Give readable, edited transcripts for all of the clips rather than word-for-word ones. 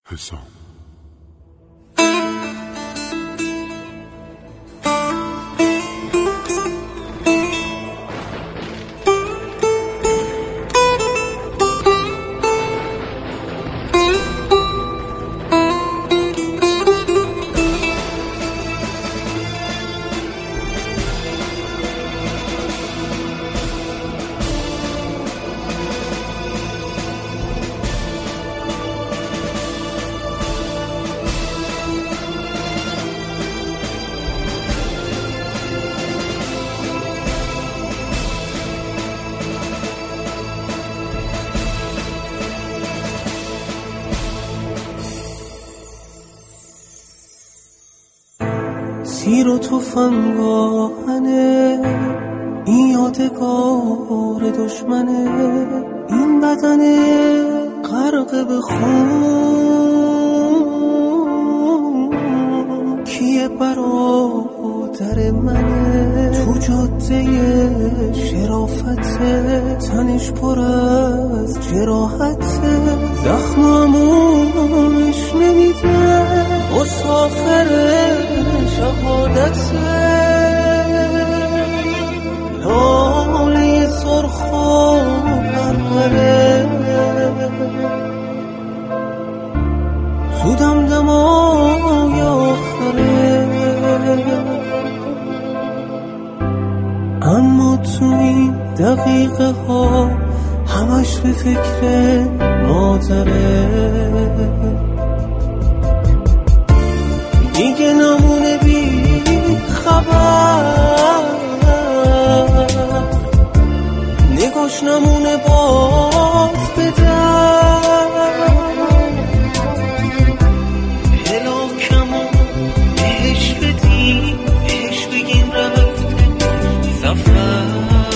حسام. تیر و تفنگاهنه این یادگار دشمنه، این بدنه غرق به خون کیه برادر منه؟ تو جاده شرافته تنش پر از جراحته، زخمامونش نمیده مسافر شهادته، لاله سرخ و پرپره تو دمدمای آخره، اما تو این دقیقه ها همش به فکر مادره، دیگه نمونه بی خبر، نگاش نمونه باز بدن، هلاکمو بهش بدیم، بهش بگیم رفته زفر.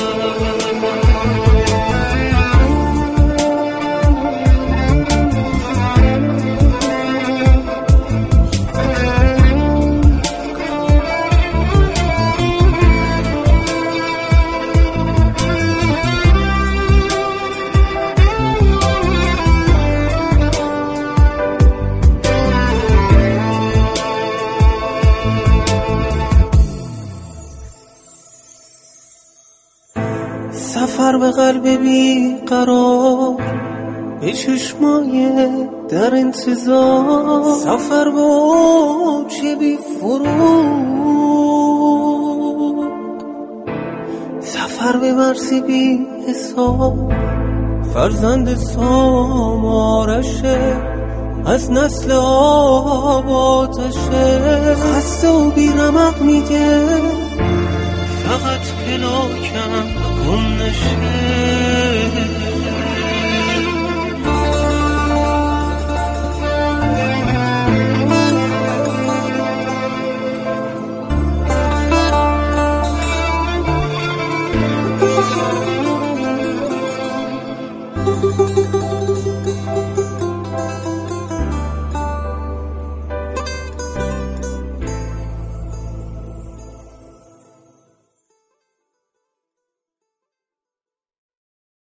سفر به قلب بی قرار، به چشمای در انتظار، سفر به اوج بی فرود، سفر به مرسی بی حساب، فرزند سامارشه از نسل آباتشه، خسته و بی رمق میگه فقط پلاکم گم نشه.